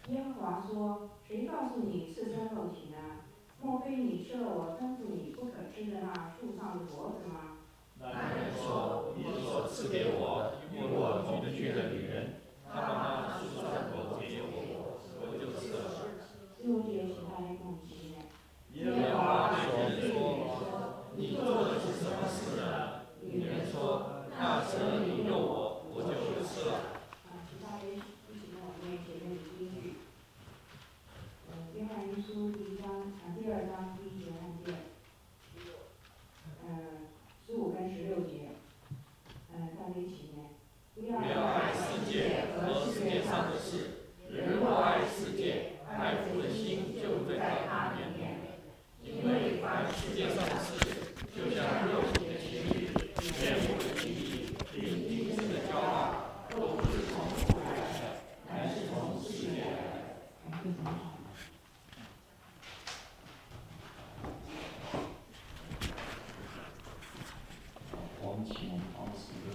耶和华说：谁告诉你赤身露体呢？莫非你吃了我吩咐你不可吃的那树上的果子吗？ 那人说：你所赐给我与我同居的女人，她把那树上的果子给我，我就吃了。 15节使大家共齐呢。 耶和华对人说：你做的是什么事呢？女人说：那蛇引诱我，我就吃了。 请大家一起跟我念前面的金句。约翰一书第二章第1节和15跟16节，大家一起念。不要爱世界和世界上的事，人若爱世界，爱父的心就不在他里面。因为凡世界上的事，就像肉体的情欲、眼目的情欲、灵今生的骄傲，都不是从父来的，乃是从世界来的。 我们请黄师哥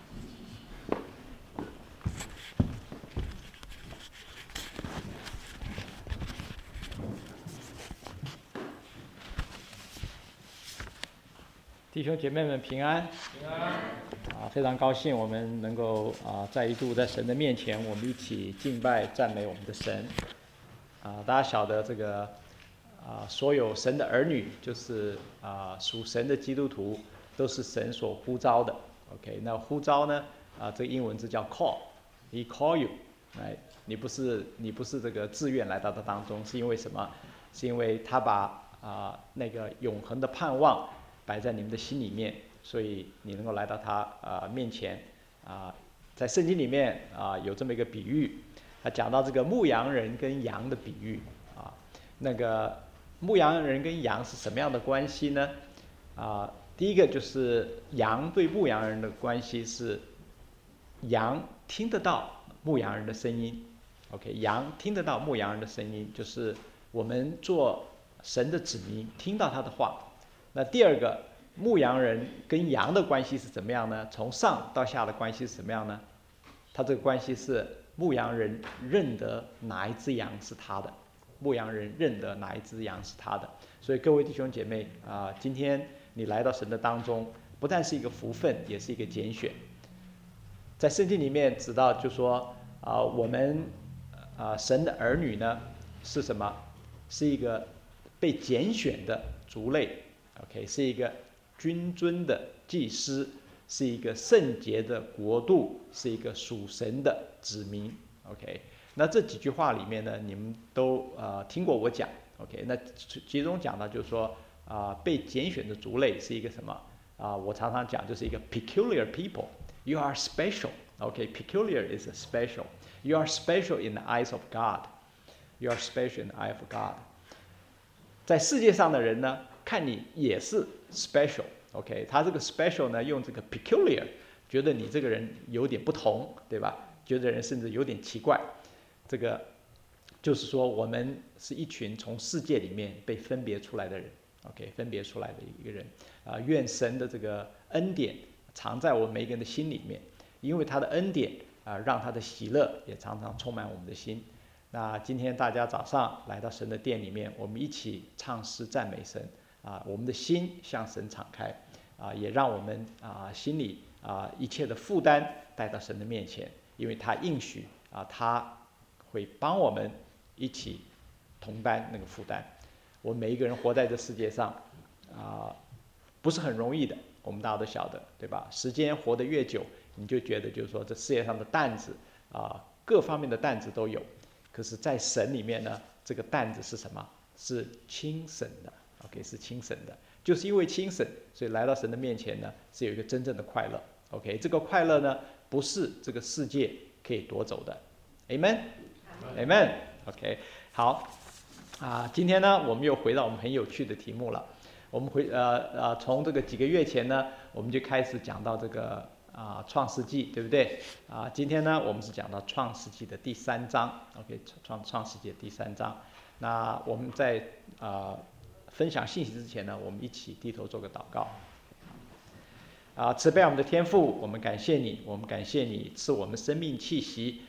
弟兄姐妹们平安， 平安。 非常高兴我们能够再一度在神的面前，我们一起敬拜赞美我们的神。大家晓得这个所有神的儿女，就是属神的基督徒，都是神所呼召的。OK， 那呼召呢，这个英文字叫 call，He call you， 你不是这个自愿来到他当中，是因为什么？是因为他把那个永恒的盼望摆在你们的心里面，所以你能够来到他面前。在圣经里面有这么一个比喻，他讲到这个牧羊人跟羊的比喻。那个牧羊人跟羊是什么样的关系呢？第一个就是羊对牧羊人的关系是，羊听得到牧羊人的声音。OK， 羊听得到牧羊人的声音，就是我们做神的子民听到他的话。那第二个，牧羊人跟羊的关系是怎么样呢？从上到下的关系是怎么样呢？他这个关系是牧羊人认得哪一只羊是他的，牧羊人认得哪一只羊是他的。所以各位弟兄姐妹今天你来到神的当中，不但是一个福分，也是一个拣选。在圣经里面指到就说我们神的儿女呢是什么？是一个被拣选的族类。OK， 是一个君尊的祭司，是一个圣洁的国度，是一个属神的子民。OK， 那这几句话里面呢，你们都听过我讲。OK， 那其中讲到就是说被拣选的族类是一个什么？我常常讲就是一个 peculiar people。You are special. Okay, peculiar is special. You are special in the eyes of God. You are special in the eye of God. 在世界上的人呢，看你也是 special。OK， 他这个 special 呢，用这个 peculiar， 觉得你这个人有点不同，对吧？觉得人甚至有点奇怪。这个就是说，我们是一群从世界里面被分别出来的人。OK， 分别出来的一个人。愿神的这个恩典藏在我们每一个人的心里面，因为他的恩典让他的喜乐也常常充满我们的心。那今天大家早上来到神的殿里面，我们一起唱诗赞美神我们的心向神敞开也让我们心里一切的负担带到神的面前，因为他应许他会帮我们一起同担那个负担。我们每一个人活在这世界上不是很容易的，我们大家都晓得，对吧？时间活得越久，你就觉得就是说这世界上的担子各方面的担子都有，可是在神里面呢，这个担子是什么？是轻省的。OK， 是轻省的，就是因为轻省，所以来到神的面前呢，是有一个真正的快乐。OK， 这个快乐呢，不是这个世界可以夺走的。Amen。OK， 好今天呢，我们又回到我们很有趣的题目了。我们从这个几个月前呢，我们就开始讲到这个创世纪，对不对？今天呢，我们是讲到创世纪的第3章。OK， 创世纪的第3章。那我们在分享信息之前呢，我们一起低头做个祷告。慈悲我们的天父，我们感谢你，我们感谢你赐我们生命气息，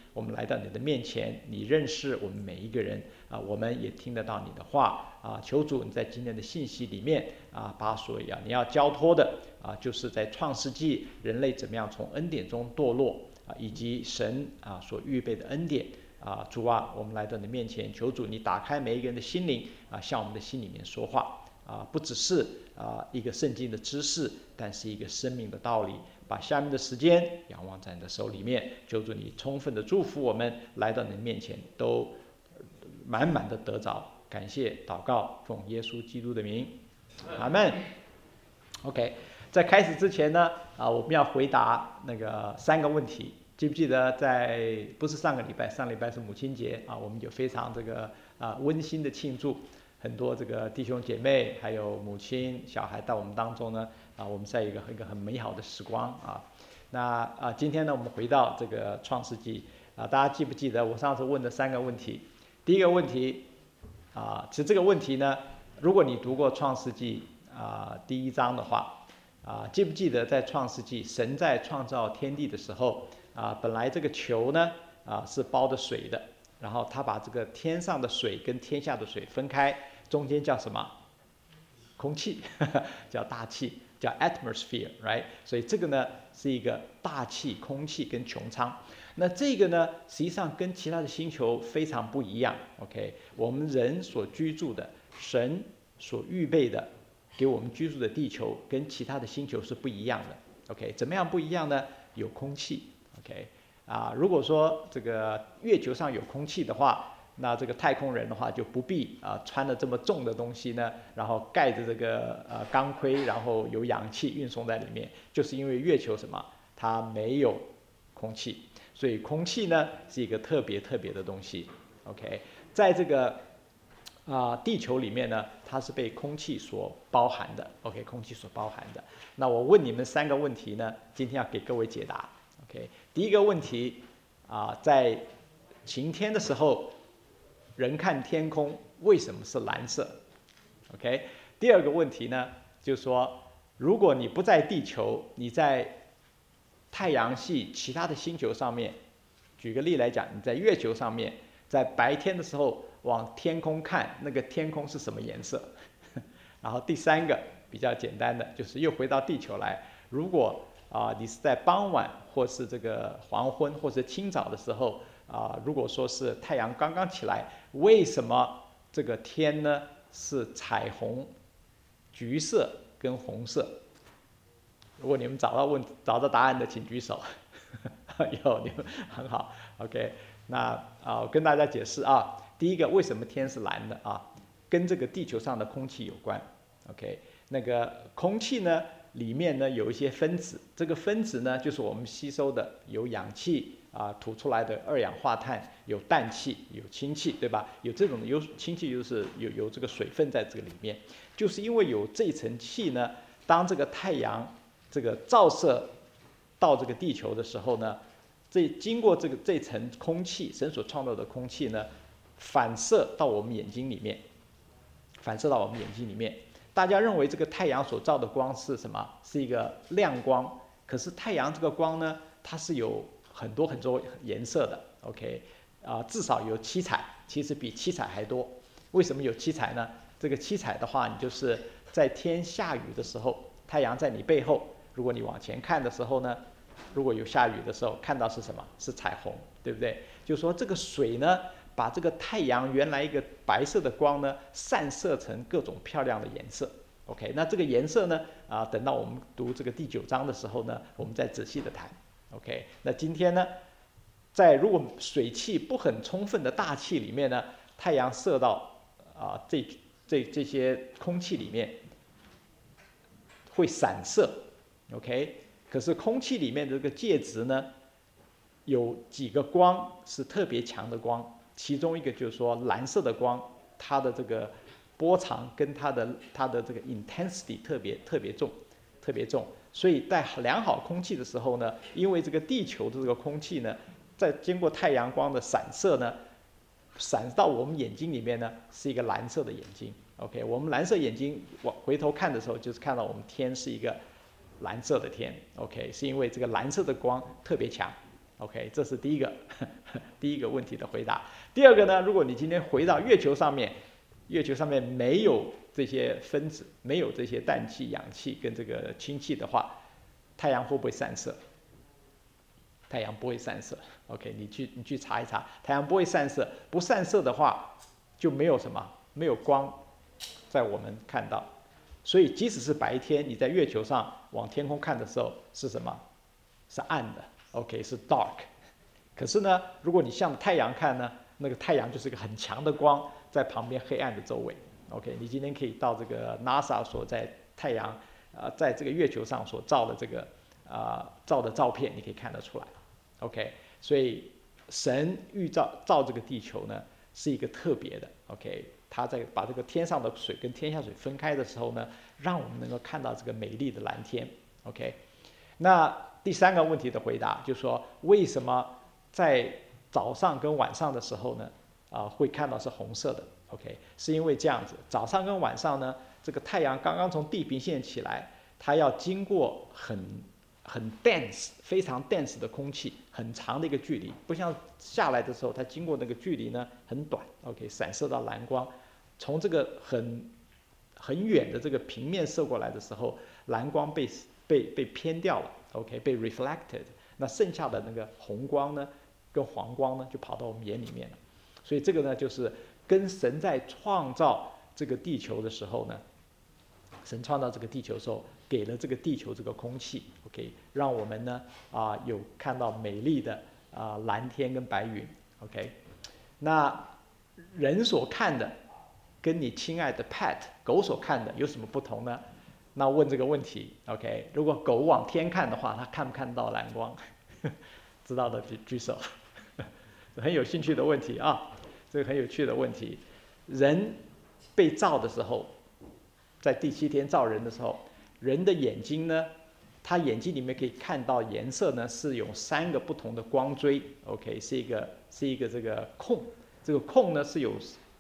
我们来到你的面前，你认识我们每一个人啊，我们也听得到你的话啊。求主你在今天的信息里面啊，把所有你要交托的啊，就是在创世纪人类怎么样从恩典中堕落啊，以及神啊所预备的恩典啊。主啊，我们来到你面前，求主你打开每一个人的心灵啊，向我们的心里面说话啊，不只是一个圣经的知识，但是一个生命的道理。把下面的时间仰望在你的手里面，求主你充分的祝福我们来到你的面前都满满的得着。感谢祷告，奉耶稣基督的名，阿门。OK， 在开始之前呢，我们要回答那个3个问题。记不记得不是上个礼拜是母亲节啊，我们有非常这个温馨的庆祝，很多这个弟兄姐妹还有母亲小孩到我们当中呢我们在一个很美好的时光啊。那今天呢，我们回到这个创世纪大家记不记得我上次问的3个问题？第一个问题其实这个问题呢，如果你读过创世纪第1章的话记不记得在创世纪神在创造天地的时候本来这个球呢是包着水的，然后他把这个天上的水跟天下的水分开，中间叫什么？空气叫大气，叫 atmosphere，right？ 所以这个呢是一个大气、空气跟穹苍。那这个呢实际上跟其他的星球非常不一样。OK， 我们人所居住的，神所预备的给我们居住的地球跟其他的星球是不一样的。OK， 怎么样不一样呢？有空气。OK， 如果说这个月球上有空气的话，那这个太空人的话就不必穿了这么重的东西呢，然后盖着这个钢盔，然后有氧气运送在里面，就是因为月球什么？它没有空气，所以空气呢是一个特别的东西。OK， 在这个地球里面呢，它是被空气所包含的。OK， 空气所包含的。那我问你们3个问题呢，今天要给各位解答。OK， 第一个问题在晴天的时候，人看天空为什么是蓝色 ？OK， 第二个问题呢，就是说，如果你不在地球，你在太阳系其他的星球上面，举个例来讲，你在月球上面，在白天的时候往天空看，那个天空是什么颜色？然后第3个比较简单的，就是又回到地球来，如果你是在傍晚或是这个黄昏或是清早的时候如果说是太阳刚刚起来，为什么这个天呢是彩虹、橘色跟红色？如果你们找到答案的，请举手。有，你们很好。OK， 那我跟大家解释第一个，为什么天是蓝的跟这个地球上的空气有关。OK， 那个空气呢？里面呢有一些分子，这个分子呢就是我们吸收的，有氧气吐出来的二氧化碳，有氮气，有氢气，对吧？有这种氢气就是有这个水分在这个里面，就是因为有这层气呢，当这个太阳这个照射到这个地球的时候呢，经过这层空气，神所创造的空气呢，反射到我们眼睛里面。大家认为这个太阳所照的光是什么？是一个亮光。可是太阳这个光呢，它是有很多颜色的。OK， 至少有7彩，其实比7彩还多。为什么有7彩呢？这个7彩的话，你就是在天下雨的时候，太阳在你背后，如果你往前看的时候呢，如果有下雨的时候，看到是什么？是彩虹，对不对？就是说这个水呢，把这个太阳原来一个白色的光呢，散射成各种漂亮的颜色。OK， 那这个颜色呢，等到我们读这个第9章的时候呢，我们再仔细的谈。OK， 那今天呢，如果水汽不很充分的大气里面呢，太阳射到这些空气里面，会散射。OK， 可是空气里面的这个介质呢，有几个光是特别强的光。其中一个就是说蓝色的光，它的这个波长跟它的这个 intensity 特别重，所以在良好空气的时候呢，因为这个地球的这个空气呢，在经过太阳光的散射呢，闪到我们眼睛里面呢，是一个蓝色的眼睛。OK， 我们蓝色眼睛回头看的时候，就是看到我们天是一个蓝色的天。OK， 是因为这个蓝色的光特别强。 OK， 这是第一个问题的回答。第二个呢，如果你今天回到月球上面，月球上面没有这些分子，没有这些氮气、氧气跟这个氢气的话，太阳会不会散射？太阳不会散射。OK， 你去查一查，太阳不会散射。不散射的话，就没有什么，没有光在我们看到。所以即使是白天，你在月球上往天空看的时候是什么？是暗的。OK， 是 dark。可是呢，如果你向太阳看呢，那个太阳就是一个很强的光在旁边黑暗的周围。OK， 你今天可以到这个 NASA 所在太阳在这个月球上所照的这个照的照片，你可以看得出来。OK， 所以神造这个地球呢，是一个特别的。OK， 他在把这个天上的水跟天下水分开的时候呢，让我们能够看到这个美丽的蓝天。OK， 那第三个问题的回答就是说，为什么在早上跟晚上的时候呢，会看到是红色的 ？OK， 是因为这样子，早上跟晚上呢，这个太阳刚刚从地平线起来，它要经过很 dense 非常 dense 的空气，很长的一个距离，不像下来的时候，它经过那个距离呢很短。OK， 闪射到蓝光，从这个很远的这个平面射过来的时候，蓝光被偏掉了。OK， 被 reflected， 那剩下的那个红光呢，跟黄光呢，就跑到我们眼里面了。所以这个呢，就是跟神在创造这个地球的时候呢，神创造这个地球的时候，给了这个地球这个空气 ，OK， 让我们呢有看到美丽的蓝天跟白云 ，OK。那人所看的，跟你亲爱的 pet 狗所看的有什么不同呢？那问这个问题 ，OK， 如果狗往天看的话，它看不看到蓝光？知道的举手。很有兴趣的问题啊，这个很有趣的问题。人被造的时候，在第7天造人的时候，人的眼睛呢，他眼睛里面可以看到颜色呢，是有3个不同的光锥 ，OK， 是一个这个空，这个空呢是有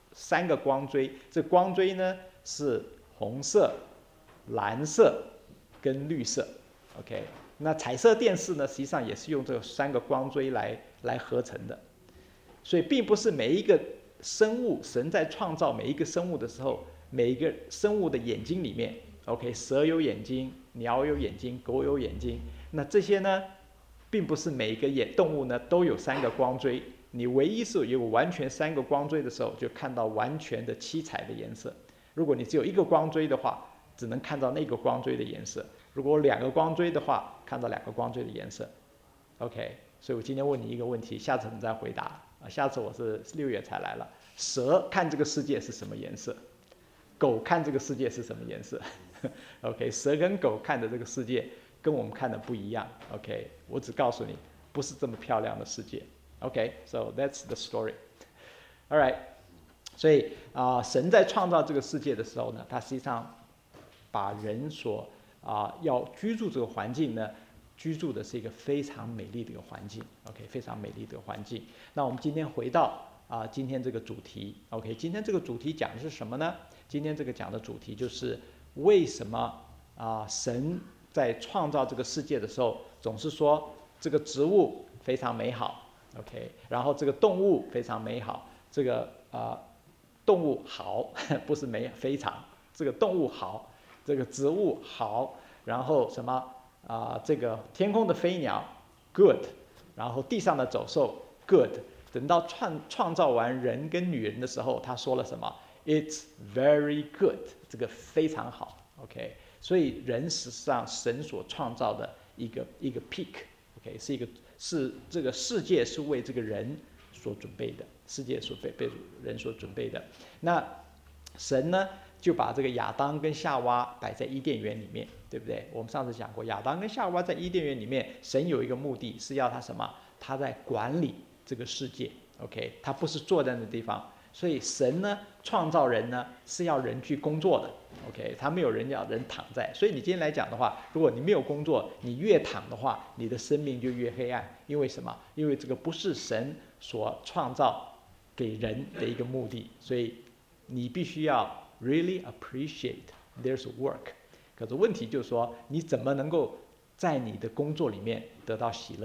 3个光锥，这光锥呢是红色、蓝色跟绿色 ，OK。那彩色电视呢，实际上也是用这3个光锥来合成的。所以并不是每一个生物，神在创造每一个生物的时候，每一个生物的眼睛里面 ，OK， 蛇有眼睛，鸟有眼睛，狗有眼睛。那这些呢，并不是每一个动物呢都有3个光锥。你唯一是有完全3个光锥的时候，就看到完全的7彩的颜色。如果你只有1个光锥的话，只能看到那个光锥的颜色。如果2个光锥的话，看到2个光锥的颜色。OK， 所以我今天问你一个问题，下次你再回答。下次我是6月才来了。蛇看这个世界是什么颜色？狗看这个世界是什么颜色？OK， 蛇跟狗看的这个世界跟我们看的不一样。OK， 我只告诉你，不是这么漂亮的世界。OK，so that's the story. All right， 所以神在创造这个世界的时候呢，他实际上把人所要居住这个环境呢，居住的是一个非常美丽的一个环境 ，OK， 非常美丽的一个环境。那我们今天回到今天这个主题 ，OK， 今天这个主题讲的是什么呢？今天这个讲的主题就是为什么神在创造这个世界的时候，总是说这个植物非常美好 ，OK， 然后这个动物非常美好，这个动物好，不是非常，这个动物好，这个植物好，然后什么？这个天空的飞鸟 good， 然后地上的走兽 good。等到创造完人跟女人的时候，他说了什么 ？It's very good， 这个非常好。OK， 所以人实际上神所创造的一个 peak，OK， 是这个世界是为这个人所准备的，世界所被人所准备的。那神呢？就把这个亚当跟夏娃摆在伊甸园里面，对不对？我们上次讲过，亚当跟夏娃在伊甸园里面，神有一个目的是要他什么？他在管理这个世界 ，OK， 他不是坐在那地方。所以神呢，创造人呢是要人去工作的 ，OK， 他没有人要人躺在。所以你今天来讲的话，如果你没有工作，你越躺的话，你的生命就越黑暗。因为什么？因为这个不是神所创造给人的一个目的，所以你必须要really appreciate there's work。可是问题就是说，你怎么能够在你的工作里面得到喜乐？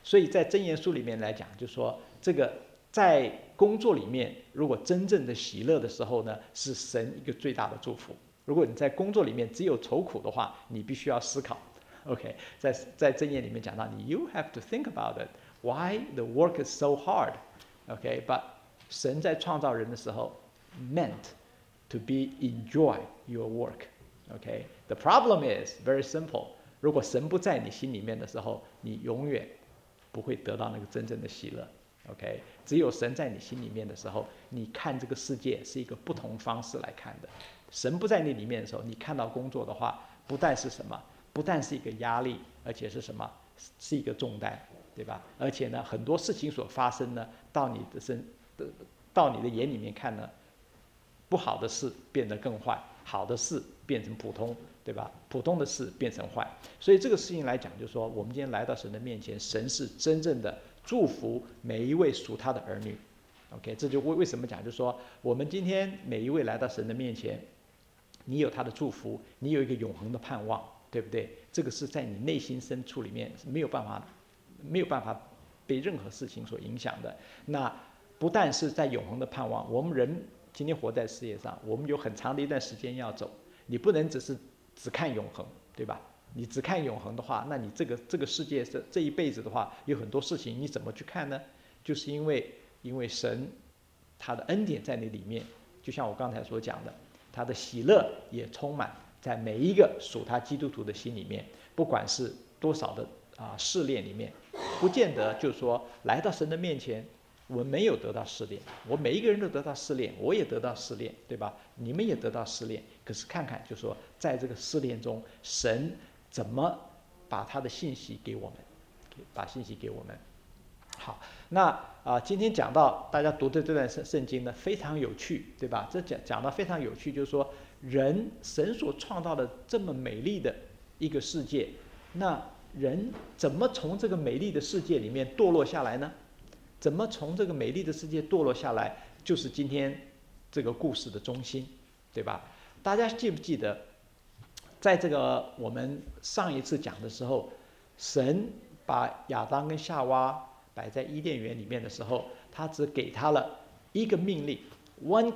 所以在箴言书里面来讲，就说这个在工作里面，如果真正的喜乐的时候呢，是神一个最大的祝福。如果你在工作里面只有愁苦的话，你必须要思考。OK， 在箴言里面讲到你 ，you have to think about it. Why the work is so hard? OK，but、神在创造人的时候 meant to be enjoy your work. OK，the problem is very simple. 如果神不在你心里面的时候，你永远不会得到那个真正的喜乐。OK， 只有神在你心里面的时候，你看这个世界是一个不同方式来看的。神不在你里面的时候，你看到工作的话，不但是什么，不但是一个压力，而且是什么，是一个重担，对吧？而且呢，很多事情所发生呢，到你的眼里面看呢，不好的事变得更坏，好的事变成普通，对吧？普通的事变成坏，所以这个事情来讲，就是说，我们今天来到神的面前，神是真正的祝福每一位属他的儿女。OK， 这就为什么讲，就是说，我们今天每一位来到神的面前，你有他的祝福，你有一个永恒的盼望，对不对？这个是在你内心深处里面是没有办法被任何事情所影响的。那不但是在永恒的盼望，我们人今天活在世界上，我们有很长的一段时间要走，你不能只看永恒，对吧？你只看永恒的话，那你这个世界这一辈子的话，有很多事情你怎么去看呢？就是因为神他的恩典在你里面，就像我刚才所讲的，他的喜乐也充满在每一个属他基督徒的心里面，不管是多少的试炼里面，不见得就是说来到神的面前，我们没有得到试炼，我每一个人都得到试炼，我也得到试炼，对吧？你们也得到试炼，可是看看就是说在这个试炼中，神怎么把他的信息给我们，把信息给我们。好，那今天讲到大家读的这段圣经呢，非常有趣，对吧？这讲到非常有趣，就是说神所创造的这么美丽的一个世界，那人怎么从这个美丽的世界里面堕落下来呢？怎么从这个美丽的世界堕落下来，就是今天这个故事的中心，对吧？大家记不记得，在这个我们上一次讲的时候，神把亚当跟夏娃摆在伊甸园里面的时候，他只给他了一个命令 ，one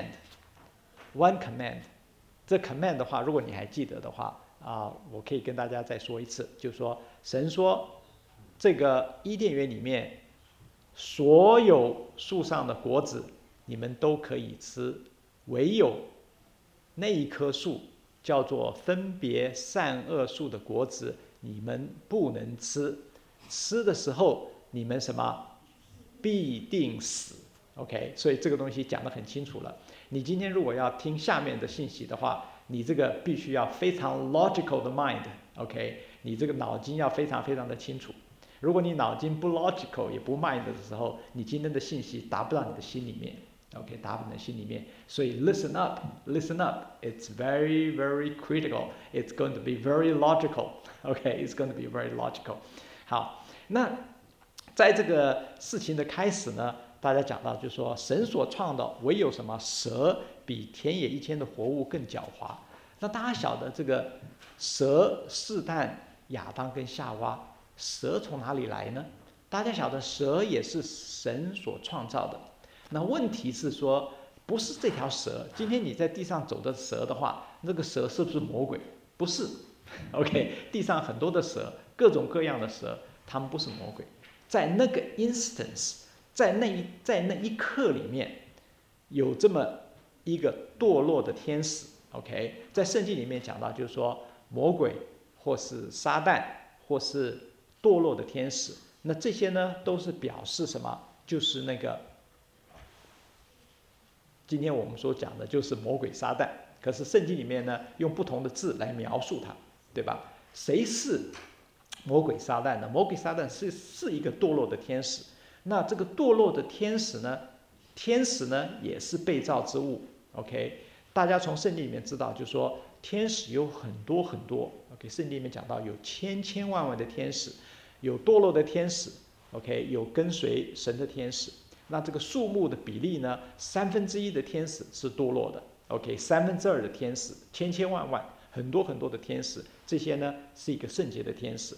command。这 command 的话，如果你还记得的话我可以跟大家再说一次，就是说，神说，这个伊甸园里面所有树上的果子你们都可以吃，唯有那一棵树叫做分别善恶树的果子，你们不能吃，吃的时候你们什么必定死。OK， 所以这个东西讲得很清楚了。你今天如果要听下面的信息的话，你这个必须要非常 logical 的 mind，OK， 你这个脑筋要非常非常的清楚。如果你脑筋不 logical 也不 mind 的时候，你今天的信息达不到你的心里面 ，OK， 达不到你的心里面。所以 listen up， it's very very critical. It's going to be very logical. OK， it's going to be very logical. 好，那在这个事情的开始呢，大家讲到就是说，神所创造唯有什么？蛇比田野一切的活物更狡猾。那大家晓得这个蛇试探亚当跟夏娃，蛇从哪里来呢？大家晓得蛇也是神所创造的。那问题是说，不是这条蛇。今天你在地上走的蛇的话，那个蛇是不是魔鬼？不是。OK， 地上很多的蛇，各种各样的蛇，它们不是魔鬼。在那个 instance， 在那一刻里面，有这么一个堕落的天使。OK， 在圣经里面讲到，就是说魔鬼或是撒旦或是堕落的天使，那这些呢都是表示什么？就是那个今天我们所讲的就是魔鬼撒旦。可是圣经里面呢用不同的字来描述它，对吧？谁是魔鬼撒旦呢？魔鬼撒旦是一个堕落的天使。那这个堕落的天使呢也是被造之物。OK， 大家从圣经里面知道，就是说天使有很多很多。OK， 圣经里面讲到有千千万万的天使，有堕落的天使。OK， 有跟随神的天使。那这个数目的比例呢，1/3的天使是堕落的。OK， 2/3的天使，千千万万，很多很多的天使，这些呢是一个圣洁的天使。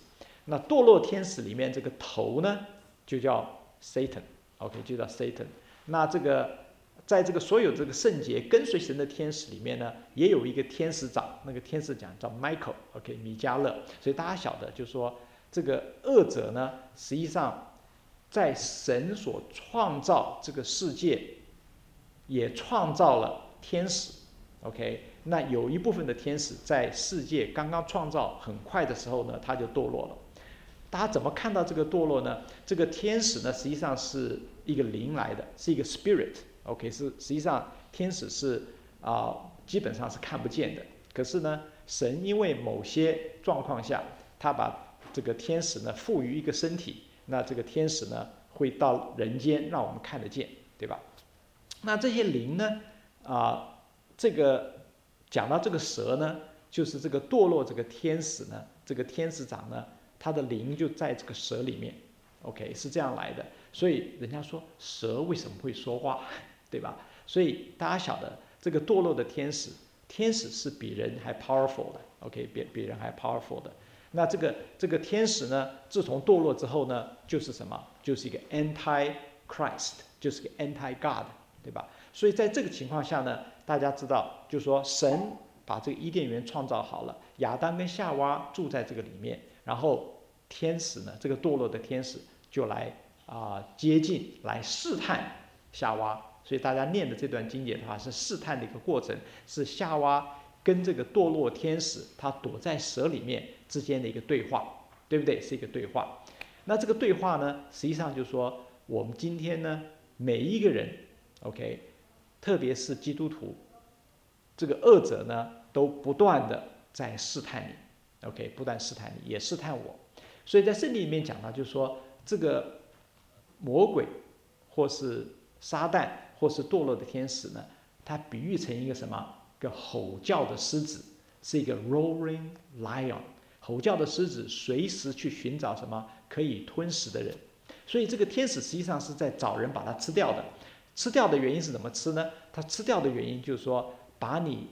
那堕落天使里面这个头呢，就叫 Satan，OK， 就叫 Satan。那这个在这个所有这个圣洁跟随神的天使里面呢，也有一个天使长，那个天使长叫 Michael，OK， 米迦勒。所以大家晓得，就是说这个恶者呢，实际上在神所创造这个世界，也创造了天使。OK， 那有一部分的天使在世界刚刚创造很快的时候呢，他就堕落了。大家怎么看到这个堕落呢？这个天使呢，实际上是一个灵来的，是一个 spirit。OK， 是实际上天使是基本上是看不见的。可是呢，神因为某些状况下，他把这个天使呢赋予一个身体，那这个天使呢会到人间让我们看得见，对吧？那这些灵呢，这个讲到这个蛇呢，就是这个堕落这个天使呢，这个天使长呢，他的灵就在这个蛇里面 ，OK， 是这样来的。所以人家说蛇为什么会说话，对吧？所以大家晓得这个堕落的天使，天使是比人还 powerful 的 ，OK， 比人还 powerful 的。那这个天使呢，自从堕落之后呢，就是什么？就是一个 anti-Christ， 就是个 anti-God， 对吧？所以在这个情况下呢，大家知道，就是说神把这个伊甸园创造好了，亚当跟夏娃住在这个里面，然后天使呢，这个堕落的天使就来接近，来试探夏娃。所以大家念的这段经节的话，是试探的一个过程，是夏娃跟这个堕落天使他躲在蛇里面之间的一个对话，对不对？是一个对话。那这个对话呢，实际上就是说，我们今天呢，每一个人 ，OK， 特别是基督徒，这个恶者呢，都不断的在试探你 ，OK， 不断试探你，也试探我。所以在圣经里面讲到，就是说这个魔鬼或是撒旦或是堕落的天使呢，它比喻成一个什么？一个吼叫的狮子，是一个 roaring lion。吼叫的狮子随时去寻找什么可以吞食的人。所以这个天使实际上是在找人把它吃掉的。吃掉的原因是怎么吃呢？它吃掉的原因就是说，把你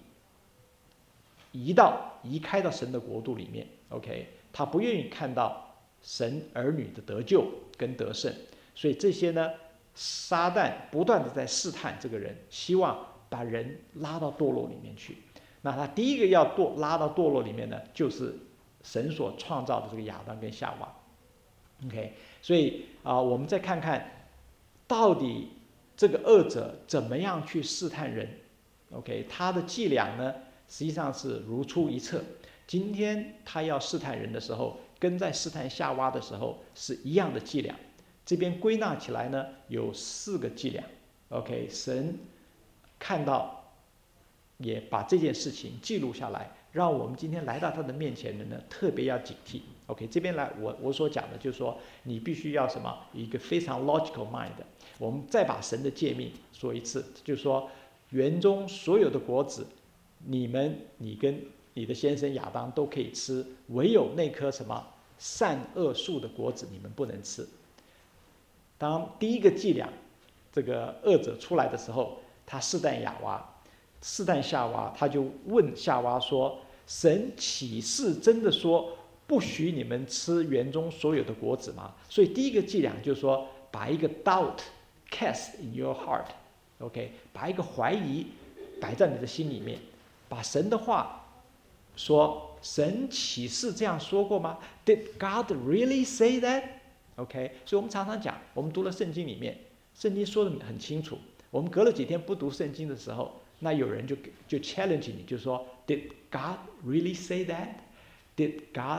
移开到神的国度里面 ，OK， 他不愿意看到神儿女的得救跟得胜，所以这些呢，撒旦不断的在试探这个人，希望把人拉到堕落里面去。那他第一个要拉到堕落里面呢，就是神所创造的这个亚当跟夏娃 ，OK， 所以我们再看看到底这个恶者怎么样去试探人 ，OK， 他的伎俩呢，实际上是如出一辙。今天他要试探人的时候，跟在试探夏娃的时候是一样的伎俩。这边归纳起来呢，有4个伎俩。OK， 神看到，也把这件事情记录下来，让我们今天来到他的面前的呢，特别要警惕。OK， 这边来我所讲的就是说，你必须要什么？一个非常 logical mind。我们再把神的诫命说一次，就是说，园中所有的果子，你跟你的先生亚当都可以吃，唯有那棵什么善恶树的果子你们不能吃。当第一个伎俩，这个恶者出来的时候，他试探夏娃，他就问夏娃说：“神岂是真的说不许你们吃园中所有的果子吗？”所以第一个伎俩就是说，把一个 doubt cast in your heart，OK， 把一个怀疑摆在你的心里面，把神的话说，神岂是这样说过吗 ？Did God really say that？OK， 所以我们常常讲，我们读了圣经里面，圣经说的很清楚。我们隔了几天不读圣经的时候，那有人就 challenge 你，就说 Did God really say that? Did God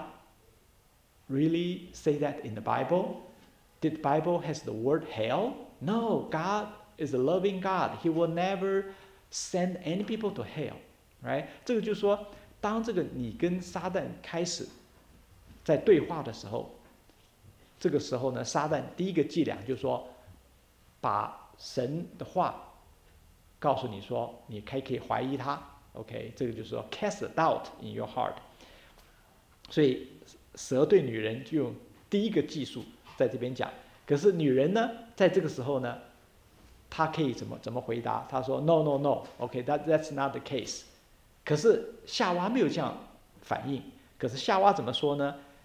really say that in the Bible? Did Bible has the word hell? No, God is a loving God. He will never send any people to hell, right? 这个就是说，当这个你跟撒旦开始在对话的时候，这个时候呢，撒旦第一个伎俩就是说，把神的话告诉你说，你可以怀疑他 ，OK， 这个就是说 cast doubt in your heart。所以蛇对女人就用第一个技术在这边讲，可是女人呢，在这个时候呢，她可以怎么回答？她说 No no no，OK，that's not the case。可是夏娃没有这样反应，可是夏娃怎么说呢？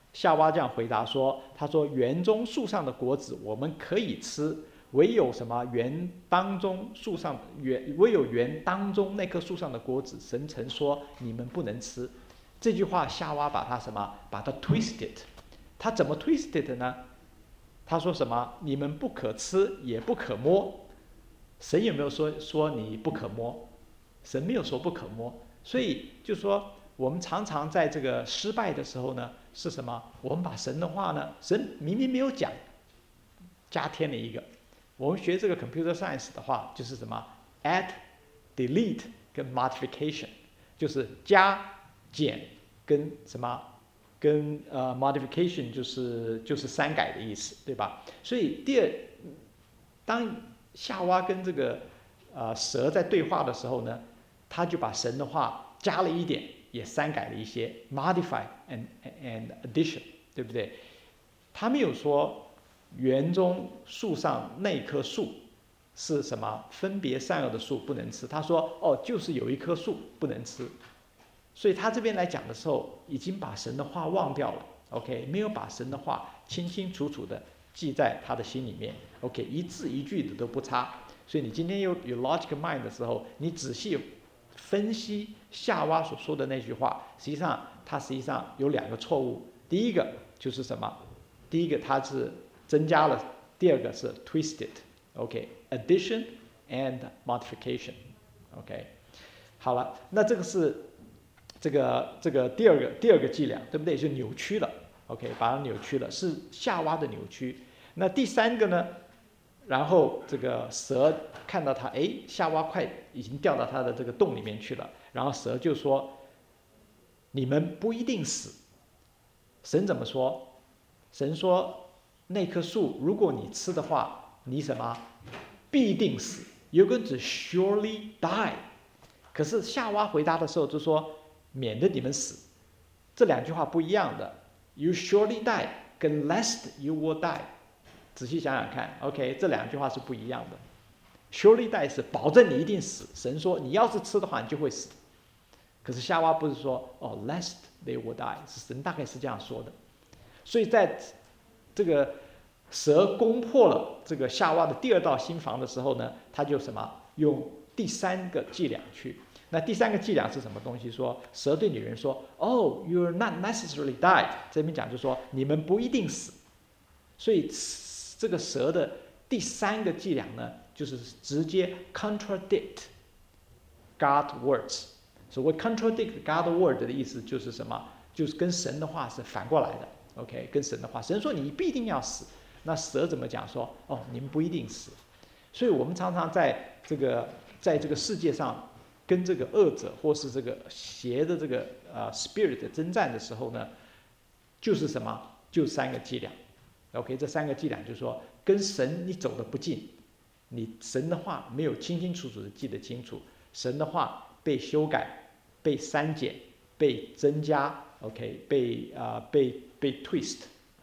夏娃这样回答说：“他说园中树上的果子我们可以吃，唯有什么园当中树上唯有园当中那棵树上的果子，神曾说你们不能吃。”这句话夏娃把它什么？把它 twisted。他怎么 twisted 呢？他说什么？你们不可吃，也不可摸。神有没有说你不可摸？神没有说不可摸。所以就说我们常常在这个失败的时候呢，是什么？我们把神的话呢，神明明没有讲，加添了一个。我们学这个 computer science 的话，就是什么 add、delete 跟 modification， 就是加、减跟什么？跟modification 就是删改的意思，对吧？所以当夏娃跟这个蛇在对话的时候呢，他就把神的话加了一点，也删改了一些 ，modify and addition， 对不对？他没有说园中树上那棵树是什么分别善恶的树不能吃，他说哦，就是有一棵树不能吃。所以他这边来讲的时候，已经把神的话忘掉了 ，OK， 没有把神的话清清楚楚的记在他的心里面 ，OK， 一字一句的都不差。所以你今天有 logic mind 的时候，你仔细分析夏娃所说的那句话，实际上有2个错误。第一个就是什么？第一个它是增加了，第二个是 twisted，OK，addition and modification，OK，好了，那这个是这个第二个伎俩，对不对？就扭曲了 ，OK， 把它扭曲了，是夏娃的扭曲。那第3个呢？然后这个蛇看到它，夏娃快已经掉到它的这个洞里面去了。然后蛇就说：“你们不一定死。”神怎么说？神说：“那棵树，如果你吃的话，你什么？必定死。You're going to surely die。”可是夏娃回答的时候就说：“免得你们死。”这2句话不一样的。You surely die 跟 lest you will die。仔细想想看 ，OK， 这2句话是不一样的。Surely die 是保证你一定死，神说你要是吃的话，你就会死。可是夏娃不是说哦 ，lest they will die， 是神大概是这样说的。所以在这个蛇攻破了这个夏娃的第2道心防的时候呢，他就什么用第3个伎俩去。那第3个伎俩是什么东西？说蛇对女人说：“哦 ，you're not necessarily die。”这边讲就说你们不一定死。所以这个蛇的第3个伎俩呢，就是直接 contradict God words。所谓 contradict God word 的意思就是什么？就是跟神的话是反过来的。OK， 跟神的话，神说你必定要死，那蛇怎么讲？说哦，你们不一定死。所以我们常常在这个世界上跟这个恶者或是这个邪的这个spirit 征战的时候呢，就是什么？就3个伎俩。OK， 这3个伎俩就是说，跟神你走得不近，你神的话没有清清楚楚的记得清楚，神的话被修改、被删减、被增加 ，OK， 被 twist。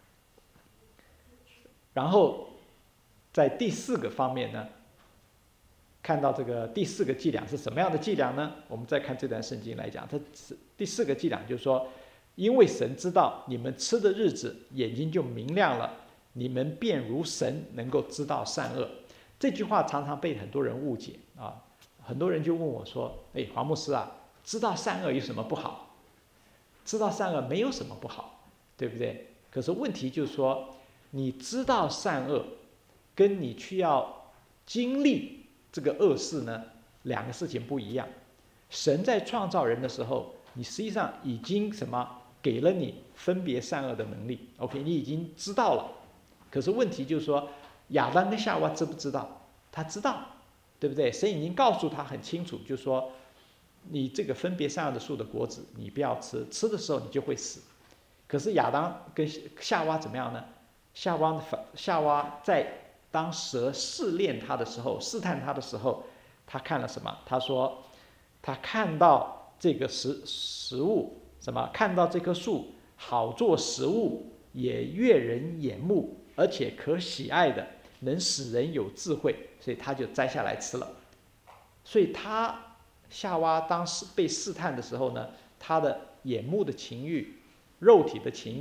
然后在第4个方面呢，看到这个第4个伎俩是什么样的伎俩呢？我们再看这段圣经来讲，它第4个伎俩就是说，因为神知道你们吃的日子，眼睛就明亮了，你们便如神，能够知道善恶。这句话常常被很多人误解啊，很多人就问我说：“黄牧师啊，知道善恶有什么不好？知道善恶没有什么不好，对不对？可是问题就是说，你知道善恶，跟你需要经历这个恶事呢，2个事情不一样。神在创造人的时候，你实际上已经什么给了你分别善恶的能力 ，OK， 你已经知道了。可是问题就是说，亚当跟夏娃知不知道？他知道，对不对？神已经告诉他很清楚，就是说，你这个分别善恶的树的果子，你不要吃，吃的时候你就会死。可是亚当跟夏娃怎么样呢？夏娃在当蛇试炼他的时候，试探他的时候，他看了什么？他说，他看到这个食物，什么？看到这棵树好做食物，也悦人眼目，而且可喜爱的，能使人有智慧，所以他就摘下来吃了。所以夏娃当时被试探的时候呢，他的眼目的情欲、肉体的情欲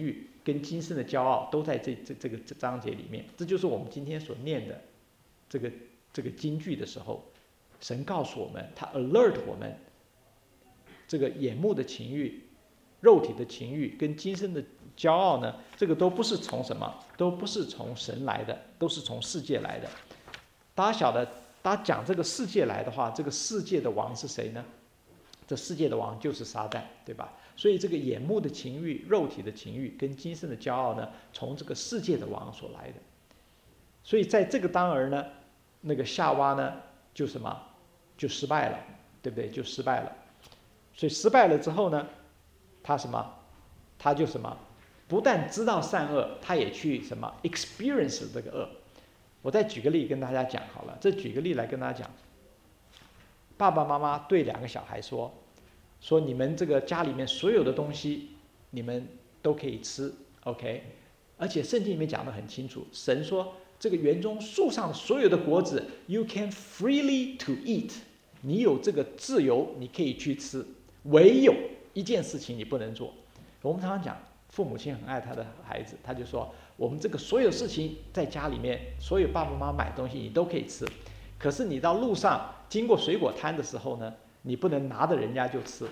跟今生的骄傲都在这个章节里面。这就是我们今天所念的这个经句的时候，神告诉我们，他 alert 我们，这个眼目的情欲、肉体的情欲跟今生的骄傲呢，这个都不是从什么，都不是从神来的，都是从世界来的。大家晓得，大家讲这个世界来的话，这个世界的王是谁呢？这世界的王就是撒旦，对吧？所以这个眼目的情欲、肉体的情欲跟今生的骄傲呢，从这个世界的王所来的。所以在这个当儿呢，那个夏娃呢，就什么，就失败了，对不对？就失败了。所以失败了之后呢，他什么？他就什么？不但知道善恶，他也去什么 experience 这个恶。我再举个例跟大家讲好了，这举个例来跟大家讲。爸爸妈妈对2个小孩说你们这个家里面所有的东西你们都可以吃 ，OK？ 而且圣经里面讲得很清楚，神说这个园中树上的所有的果子 ，you can freely to eat， 你有这个自由，你可以去吃，唯有一件事情你不能做。我们常常讲，父母亲很爱他的孩子，他就说我们这个所有事情在家里面，所有爸爸妈妈买东西你都可以吃，可是你到路上经过水果摊的时候呢，你不能拿着人家就吃。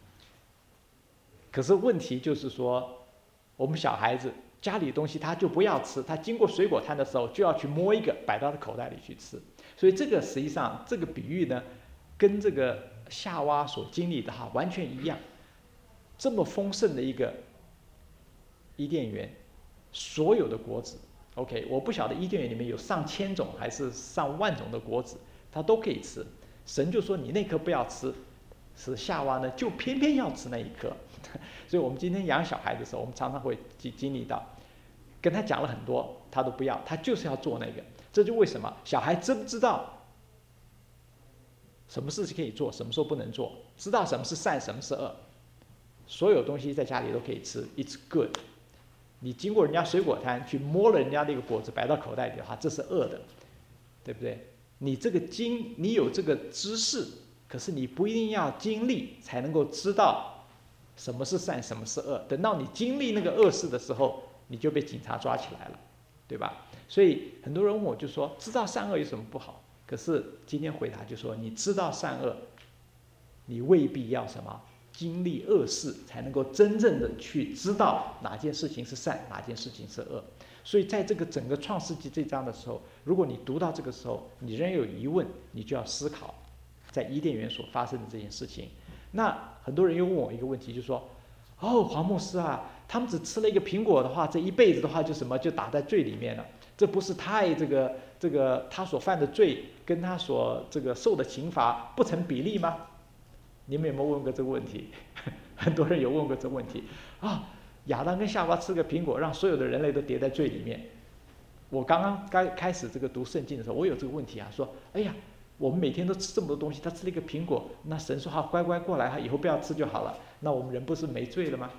可是问题就是说，我们小孩子家里的东西他就不要吃，他经过水果摊的时候就要去摸一个摆到他口袋里去吃。所以这个实际上这个比喻呢，跟这个夏娃所经历的完全一样。这么丰盛的一个伊甸园，所有的果子 ，OK， 我不晓得伊甸园里面有上千种还是上万种的果子，它都可以吃。神就说你那颗不要吃，是夏娃呢就偏偏要吃那一颗。所以我们今天养小孩的时候，我们常常会经历到，跟他讲了很多，他都不要，他就是要做那个。这就为什么小孩知不知道什么事情可以做，什么时候不能做，知道什么是善，什么是恶。所有东西在家里都可以吃 ，It's good。你经过人家水果摊去摸了人家那个果子摆到口袋里的话，这是恶的，对不对？你有这个知识，可是你不一定要经历才能够知道什么是善，什么是恶。等到你经历那个恶事的时候，你就被警察抓起来了，对吧？所以很多人问我就说，知道善恶有什么不好？可是今天回答就说，你知道善恶，你未必要什么经历恶事，才能够真正的去知道哪件事情是善，哪件事情是恶。所以在这个整个创世纪这章的时候，如果你读到这个时候，你仍然有疑问，你就要思考在伊甸园所发生的这件事情。那很多人又问我一个问题，就说黄牧师啊，他们只吃了一个苹果的话，这一辈子的话就什么就打在罪里面了，这不是太这个他所犯的罪跟他所这个受的刑罚不成比例吗？你们有没有问过这个问题？很多人有问过这个问题啊。亚当跟夏娃吃个苹果，让所有的人类都跌在罪里面。我刚开始这个读圣经的时候，我有这个问题啊，说哎呀，我们每天都吃这么多东西，他吃了一个苹果，那神说好乖乖过来，以后不要吃就好了，那我们人不是没罪了吗？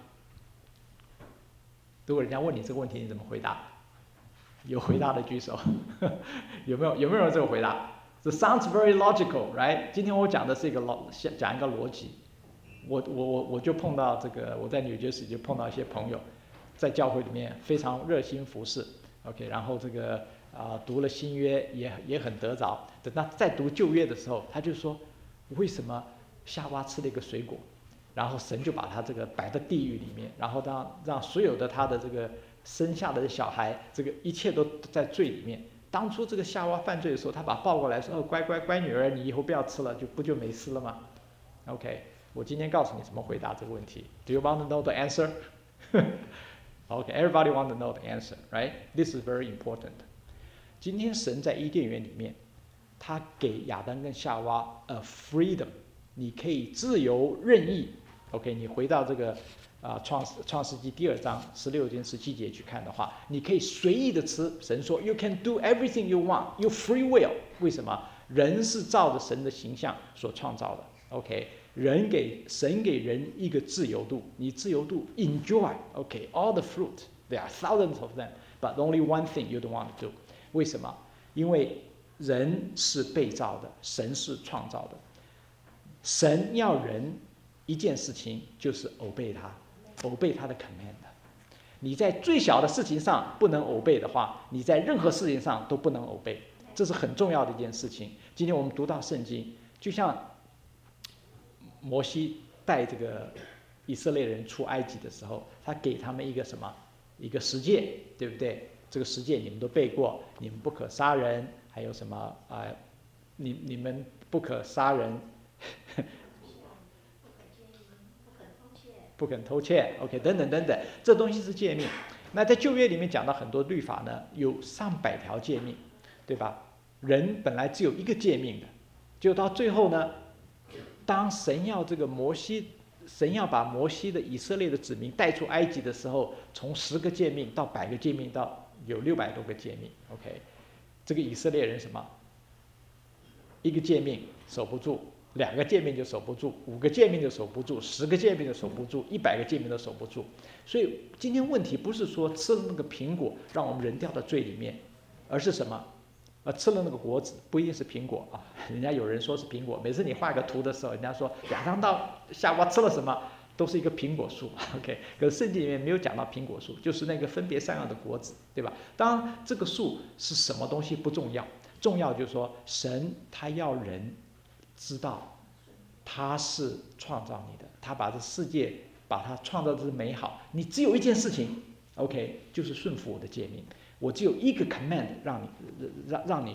如果人家问你这个问题，你怎么回答？有回答的举手。有没有人这个回答？It sounds very logical, right？ 今天我讲的是讲一个逻辑。我就碰到这个，我在纽约市就碰到一些朋友，在教会里面非常热心服侍 ，OK， 然后这个读了新约也很得着。等他在读旧约的时候，他就说，为什么夏娃吃了一个水果，然后神就把他这个摆在地狱里面，然后让所有的他的这个生下来的小孩，这个一切都在罪里面。当初这个夏娃犯罪的时候，他把抱过来说，乖女儿，你以后不要吃了，就没事了吗 ？OK。我今天告诉你怎么回答这个问题。Do you want to know the answer? Okay, everybody want to know the answer, right? This is very important. 今天神在伊甸园里面，他给亚当跟夏娃freedom， 你可以自由任意。OK， 你回到这个创世纪第2章16节17节去看的话，你可以随意的吃。神说 You can do everything you want, you free will。为什么？人是照着神的形象所创造的。OK。神给人一个自由度，你自由度 enjoy OK all the fruit there are thousands of them but only one thing you don't want to do。 为什么？因为人是被造的，神是创造的。神要人一件事情就是obey他的 command。 你在最小的事情上不能obey的话，你在任何事情上都不能obey，这是很重要的一件事情。今天我们读到圣经，就像摩西带这个以色列人出埃及的时候，他给他们一个什么？一个十诫，对不对？这个十诫你们都背过，你们不可杀人，还有什么你们不可杀人，不肯偷窃 ，OK， 等等等等，这东西是诫命。那在旧约里面讲到很多律法呢，有上百条诫命，对吧？人本来只有一个诫命的，就到最后呢，当神要把摩西的以色列的子民带出埃及的时候，从10个诫命到100个诫命，到有600多个诫命。OK， 这个以色列人什么？一个诫命守不住，2个诫命就守不住，5个诫命就守不住，10个诫命就守不住，100个诫命都守不住。所以今天问题不是说吃了那个苹果让我们人掉到罪里面，而是什么？吃了那个果子，不一定是苹果啊。人家有人说是苹果，每次你画个图的时候，人家说亚当到夏娃吃了什么，都是一个苹果树。OK， 可是圣经里面没有讲到苹果树，就是那个分别善恶的果子，对吧？当然，这个树是什么东西不重要，重要就是说神他要人知道他是创造你的，他把这世界把它创造的是美好。你只有一件事情 ，OK， 就是顺服我的诫命。我只有一个 command 让你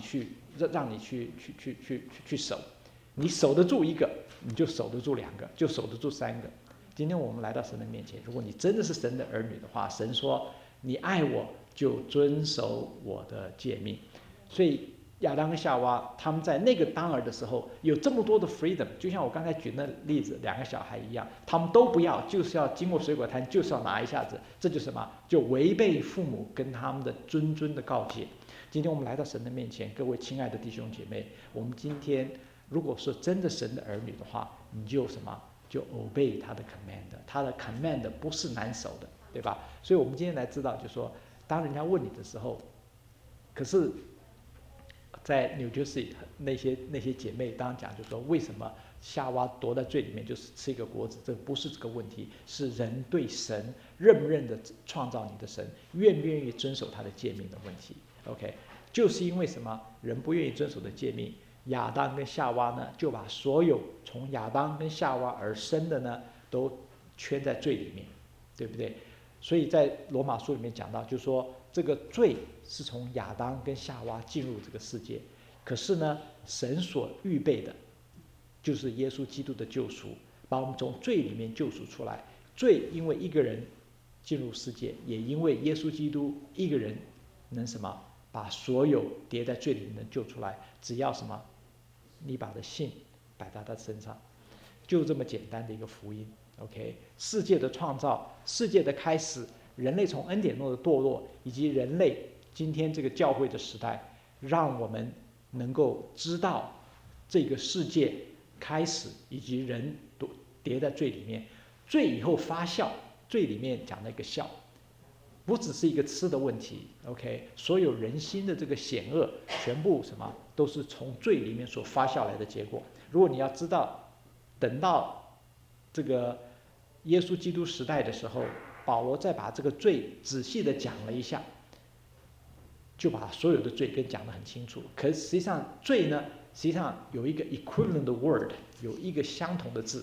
去守，你守得住一个，你就守得住2个，就守得住3个。今天我们来到神的面前，如果你真的是神的儿女的话，神说你爱我就遵守我的诫命。所以亚当跟夏娃他们在那个当儿的时候有这么多的 freedom， 就像我刚才举那例子，2个小孩一样，他们都不要，就是要经过水果摊，就是要拿一下子，这就是什么？就违背父母跟他们的谆的告诫。今天我们来到神的面前，各位亲爱的弟兄姐妹，我们今天如果说真的神的儿女的话，你就什么？就 obey 他的 command， 他的 command 不是难守的，对吧？所以我们今天来知道，就是说当人家问你的时候，可是在 New Jersey 那些姐妹当然讲，就是说为什么夏娃躲在罪里面就是吃一个果子，这不是这个问题，是人对神认不认得创造你的神，愿不愿意遵守他的诫命的问题。OK， 就是因为什么？人不愿意遵守的诫命，亚当跟夏娃呢就把所有从亚当跟夏娃而生的呢都圈在罪里面，对不对？所以在罗马书里面讲到，就是说这个罪是从亚当跟夏娃进入这个世界，可是呢，神所预备的，就是耶稣基督的救赎，把我们从罪里面救赎出来。罪因为一个人进入世界，也因为耶稣基督一个人能什么，把所有跌在罪里面的救出来。只要什么，你把的信摆在他身上，就这么简单的一个福音。OK， 世界的创造，世界的开始，人类从恩典中的堕落，以及人类今天这个教会的时代，让我们能够知道这个世界开始以及人跌在罪里面，罪以后发酵，罪里面讲那个酵，不只是一个吃的问题。OK， 所有人心的这个险恶，全部什么都是从罪里面所发酵来的结果。如果你要知道，等到这个耶稣基督时代的时候，保罗再把这个罪仔细的讲了一下，就把所有的罪跟讲得很清楚。可是实际上罪呢，实际上有一个 equivalent word， 有一个相同的字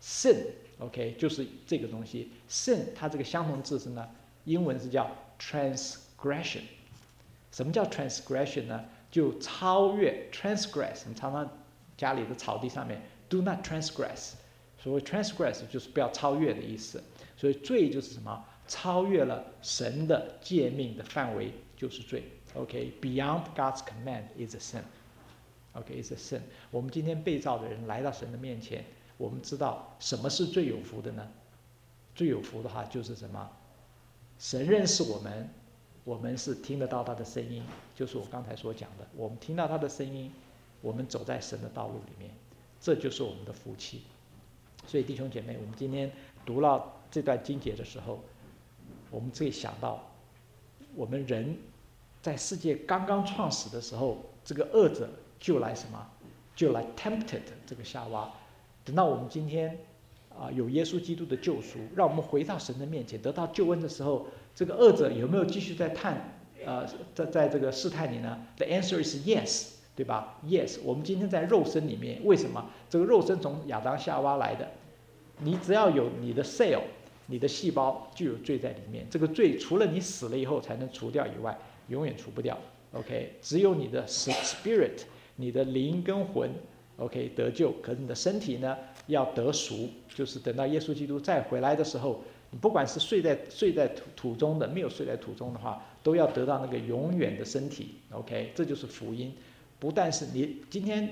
sin。OK， 就是这个东西 sin， 它这个相同字是呢，英文是叫 transgression。什么叫 transgression 呢？就超越 transgress。你常常家里的草地上面 do not transgress， 所谓 transgress 就是不要超越的意思。所以罪就是什么？超越了神的诫命的范围就是罪。OK，beyond God's command is a sin。OK，is a sin。我们今天被造的人来到神的面前，我们知道什么是最有福的呢？最有福的话就是什么？神认识我们，我们是听得到他的声音，就是我刚才所讲的，我们听到他的声音，我们走在神的道路里面，这就是我们的福气。所以弟兄姐妹，我们今天读到这段经节的时候，我们可以想到，我们人在世界刚刚创始的时候，这个恶者就来什么？就来 tempted 这个夏娃。等到我们今天有耶稣基督的救赎，让我们回到神的面前，得到救恩的时候，这个恶者有没有继续在在这个试探你呢 ？The answer is yes， 对吧 ？Yes， 我们今天在肉身里面，为什么？这个肉身从亚当夏娃来的，你只要有你的 cell， 你的细胞就有罪在里面。这个罪除了你死了以后才能除掉以外，永远除不掉。OK， 只有你的 spirit， 你的灵跟魂 ，OK 得救。可是你的身体呢，要得赎，就是等到耶稣基督再回来的时候，你不管是睡在土中的，没有睡在土中的话，都要得到那个永远的身体。OK， 这就是福音。不但是你今天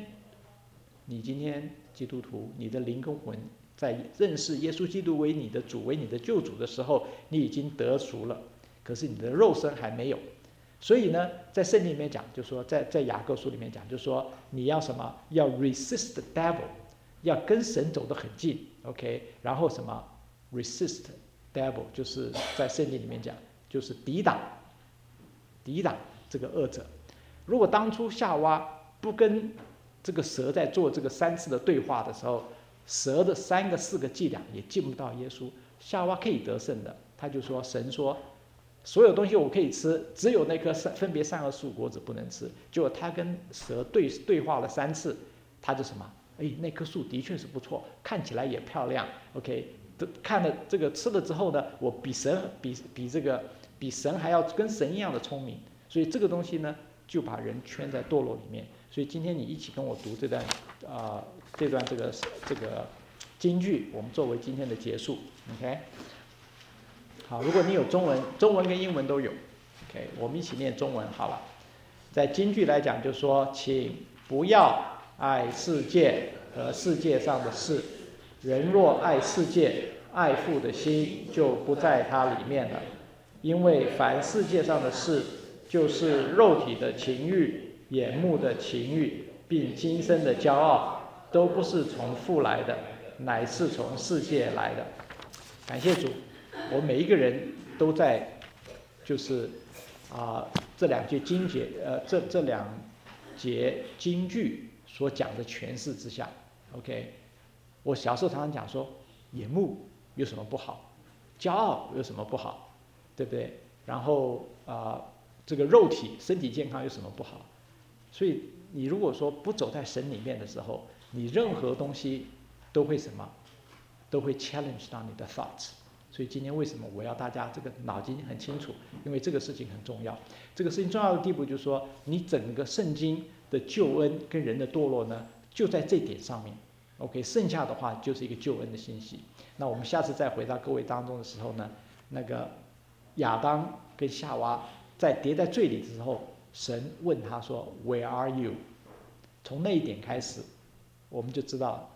基督徒，你的灵跟魂在认识耶稣基督为你的主、为你的救主的时候，你已经得赎了，可是你的肉身还没有。所以呢，在圣经里面讲，就说在雅各书里面讲，就说你要什么？要 resist the devil， 要跟神走得很近。OK， 然后什么 resist devil， 就是在圣经里面讲，就是抵挡这个恶者。如果当初夏娃不跟这个蛇在做这个3次的对话的时候，蛇的3个4个伎俩也进不到耶稣，夏娃可以得胜的。他就说，神说所有东西我可以吃，只有那颗分别善恶树果子不能吃。结果他跟蛇对话了3次，他就什么？那棵树的确是不错，看起来也漂亮。OK， 看了这个吃了之后呢，我比神还要跟神一样的聪明。所以这个东西呢，就把人圈在堕落里面。所以今天你一起跟我读这段这个金句，我们作为今天的结束。OK。好，如果你有中文跟英文都有 ，OK， 我们一起念中文好了。在金句来讲，就说，请不要爱世界和世界上的事。人若爱世界，爱父的心就不在它里面了。因为凡世界上的事，就是肉体的情欲、眼目的情欲，并今生的骄傲，都不是从父来的，乃是从世界来的。感谢主。我们每一个人都在，就是这2节经节，这2节经句所讲的诠释之下 ，OK。我小时候常常讲说，眼目有什么不好，骄傲有什么不好，对不对？然后这个肉体身体健康有什么不好？所以你如果说不走在神里面的时候，你任何东西都会什么？都会 challenge 到你的 thoughts。所以今天为什么我要大家这个脑筋很清楚？因为这个事情很重要。这个事情重要的地步就是说，你整个圣经的救恩跟人的堕落呢，就在这点上面。OK， 剩下的话就是一个救恩的信息。那我们下次再回到各位当中的时候呢，那个亚当跟夏娃在跌在罪里的时候，神问他说 ：“Where are you？” 从那一点开始，我们就知道，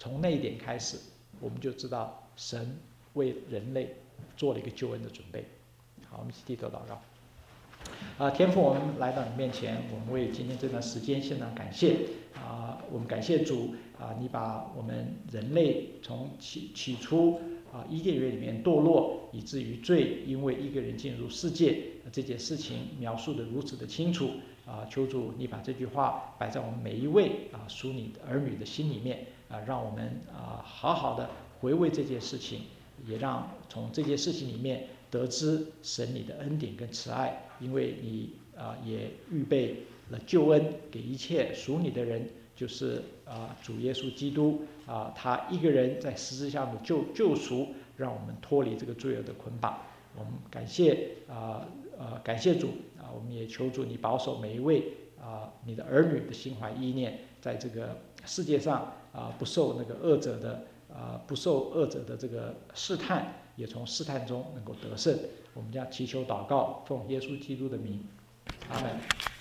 神为人类做了一个救恩的准备。好，我们一起低头祷告。天父，我们来到你面前，我们为今天这段时间献上感谢。我们感谢主，你把我们人类从起初伊甸园里面堕落，以至于罪，因为一个人进入世界这件事情描述得如此的清楚。求主你把这句话摆在我们每一位属你的儿女的心里面，让我们好好的回味这件事情。也让从这件事情里面得知神你的恩典跟慈爱，因为你也预备了救恩给一切属你的人，就是主耶稣基督他一个人在十字架上的救赎，让我们脱离这个罪恶的捆绑。我们感谢主我们也求主你保守每一位你的儿女的心怀意念，在这个世界上不受那个恶者的这个试探，也从试探中能够得胜。我们将祈求祷告，奉耶稣基督的名，阿们。